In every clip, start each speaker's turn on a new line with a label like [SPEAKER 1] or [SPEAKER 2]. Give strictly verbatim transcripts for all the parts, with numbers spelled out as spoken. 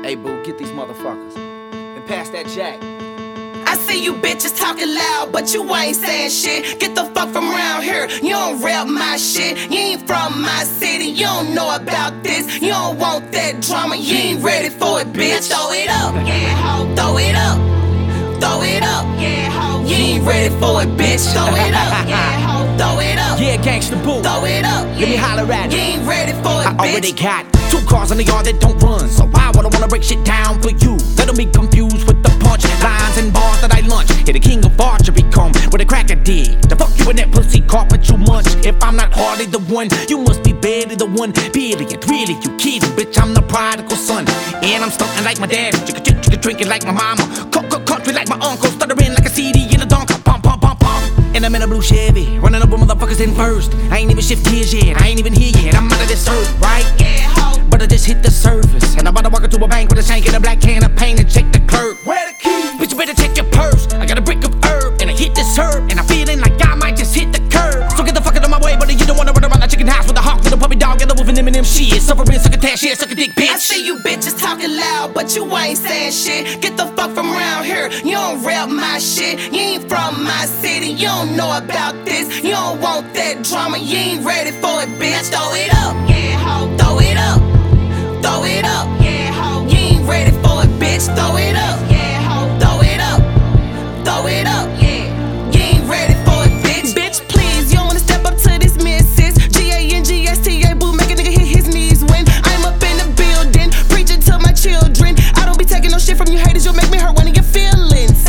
[SPEAKER 1] Hey, boo, get these motherfuckers. And pass that jack.
[SPEAKER 2] I see you bitches talking loud, but you ain't saying shit. Get the fuck from around here, you don't rep my shit. You ain't from my city, you don't know about this. You don't want that drama, you ain't ready for it, bitch. Throw it up, yeah, ho. Throw it up, throw it up, yeah, ho. You ain't ready for it, bitch. Throw it up, yeah, ho. Throw it up,
[SPEAKER 1] Yeah, gangsta boo.
[SPEAKER 2] throw it up, yeah.
[SPEAKER 1] Let me holler at
[SPEAKER 2] You
[SPEAKER 1] it.
[SPEAKER 2] ain't ready for it,
[SPEAKER 1] I
[SPEAKER 2] bitch.
[SPEAKER 1] already got two cars in the yard that don't run, so why would I wanna break shit down for you? Let them be confused with the punch lines and bars that I lunch. Hit the king of archery come with a cracker dig. The fuck you in that pussy carpet you munch. If I'm not hardly the one, you must be barely the one. Period, really, you kidding, bitch, I'm the prodigal son. And I'm stunting like my dad, chicka chicka chicka drinking like my mama. Cook cook country like my uncle, stuttering like a C D in a donker. Pump pump pump pump. And I'm in a blue Chevy, running up with motherfuckers in first. I ain't even shift gears yet, I ain't even here yet. I'm out of this earth, right?
[SPEAKER 2] Yeah, ho.
[SPEAKER 1] But I just hit the surface, and I'm about to walk into a bank with a shank and a black can of paint and check the curb.
[SPEAKER 2] Where the keys?
[SPEAKER 1] Bitch, you better check your purse. I got a brick of herb, and I hit this herb, and I'm feeling like I might just hit the curb. So get the fuck out of my way, buddy. You don't wanna run around the chicken house with a hawk, with a puppy dog, and a wolf and Eminem shit. Suffering, suck a tash, shit, suck a dick, bitch.
[SPEAKER 2] I see you bitches talking loud, but you ain't saying shit. Get the fuck from around here, you don't rep my shit. You ain't from my city, you don't know about this. You don't want that drama, you ain't ready for it, bitch. Throw it up, yeah, ho. Throw it up, throw it up, yeah, ho. You ain't ready for it, bitch. Throw it up, yeah, ho. Throw it up, throw it up, yeah. You ain't ready for it, bitch. Bitch, please, you don't wanna step up to this missus. G A N G S T A, boo, make a nigga hit his knees when I'm up in the building, preaching to my children. I don't be taking no shit from you haters, you'll make me hurt one of your feelings.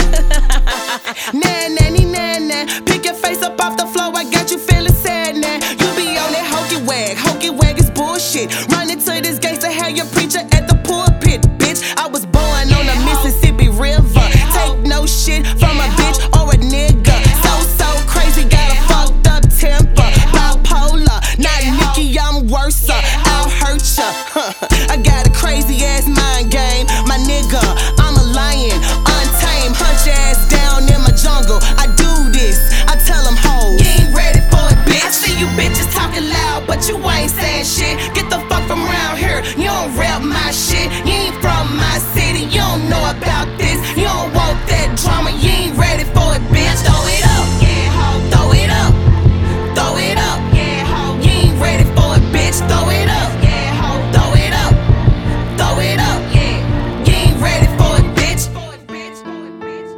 [SPEAKER 2] Nah, nanny, nah, nah. Pick your face up off the floor, I got you feeling sad now. You be on that hokey wag, hokey wag is bullshit. Running to this gangsta, have your preacher at the pulpit, bitch. I was born on the Mississippi River. Take no shit from a bitch or a nigga. So, so crazy, got a fucked up temper. Bipolar, not Nicki, I'm worse. I'll hurt ya. I got a crazy ass mind game, my nigga. I'm a lion, untamed, hunch your ass down in my jungle. I do this, I tell them hoes. You ain't ready for it, bitch. I see you bitches talking loud, but you ain't saying shit. Get the fuck from around here, you don't rep my shit. You ain't from my city, you don't know about this. You don't want that drama, you ain't ready for it, bitch. Throw it up, yeah, ho. Throw it up, throw it up, yeah, ho. You ain't ready for it, bitch. Throw it up, yeah, ho. Throw it up, throw it up, yeah. You ain't ready for it, bitch. For it, bitch. For it, bitch.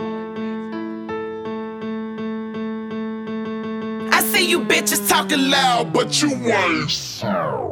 [SPEAKER 2] I see you bitches talking loud, but you ain't.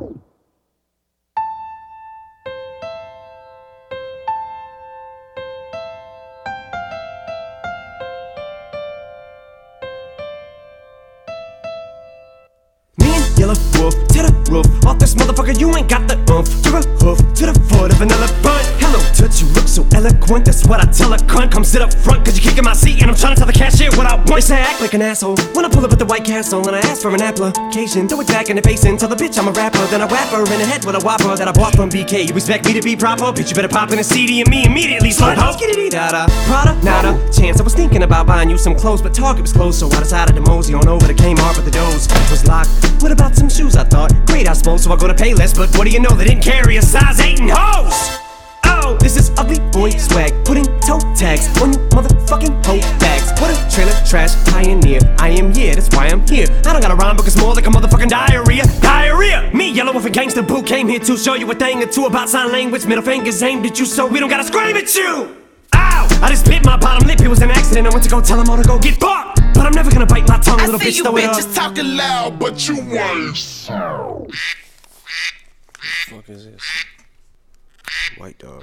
[SPEAKER 3] Yellow wolf to the roof. Off this motherfucker, you ain't got the oomph. You're a hoof to the foot of an elephant. Hello, touch, you look so eloquent. That's what I tell a cunt. Come sit up front, cause you kicking my seat. And I'm trying to tell the cashier what I want. They say I act like an asshole when I pull up at the White Castle and I ask for an application. Throw it back in the face and tell the bitch I'm a rapper. Then I whap her in the head with a whopper that I bought from B K. You expect me to be proper? Bitch, you better pop in a C D and me immediately slut ho. Skitty-dee-da-da, Prada, nada, chance. I was thinking about buying you some clothes, but Target was closed, so I decided to mosey on over to Kmart, but the doors was locked. What about some shoes, I thought? Great, I suppose, so I go to Payless, but what do you know, they didn't carry a size eight and hose! Oh, this is ugly boy swag, putting toe tags on you motherfucking hoe bags. What a trailer trash pioneer, I am, yeah, that's why I'm here. I don't got a rhyme book, it's more like a motherfucking diarrhea. Diarrhea! Me, Yellow Wolf and Gangsta Boo, came here to show you a thing or two about sign language. Middle fingers aimed at you, so we don't gotta scream at you! Ow! I just bit my bottom lip, it was an accident. I went to go tell them all to go get fucked. But I'm never gonna bite my tongue,
[SPEAKER 2] I
[SPEAKER 3] little
[SPEAKER 2] see
[SPEAKER 3] bitch,
[SPEAKER 2] you
[SPEAKER 3] throw it up.
[SPEAKER 2] bitches talking loud, but you ain't.
[SPEAKER 3] What the fuck is this? White dog.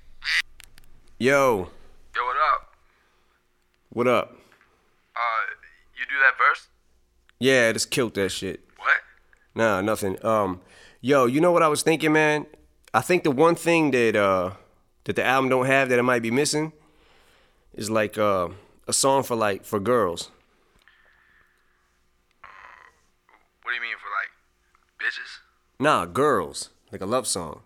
[SPEAKER 3] Yo.
[SPEAKER 4] Yo, what up?
[SPEAKER 3] What up?
[SPEAKER 4] Uh, you do that verse?
[SPEAKER 3] Yeah, I just killed that shit.
[SPEAKER 4] What?
[SPEAKER 3] Nah, nothing. Um, yo, you know what I was thinking, man? I think the one thing that uh that the album don't have that it might be missing is like uh a song for like for girls.
[SPEAKER 4] What do you mean for like bitches?
[SPEAKER 3] Nah, girls. Like a love song.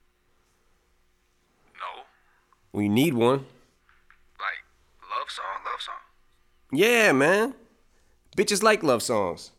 [SPEAKER 4] No.
[SPEAKER 3] We need one.
[SPEAKER 4] Like love song, love song.
[SPEAKER 3] Yeah, man. Bitches like love songs.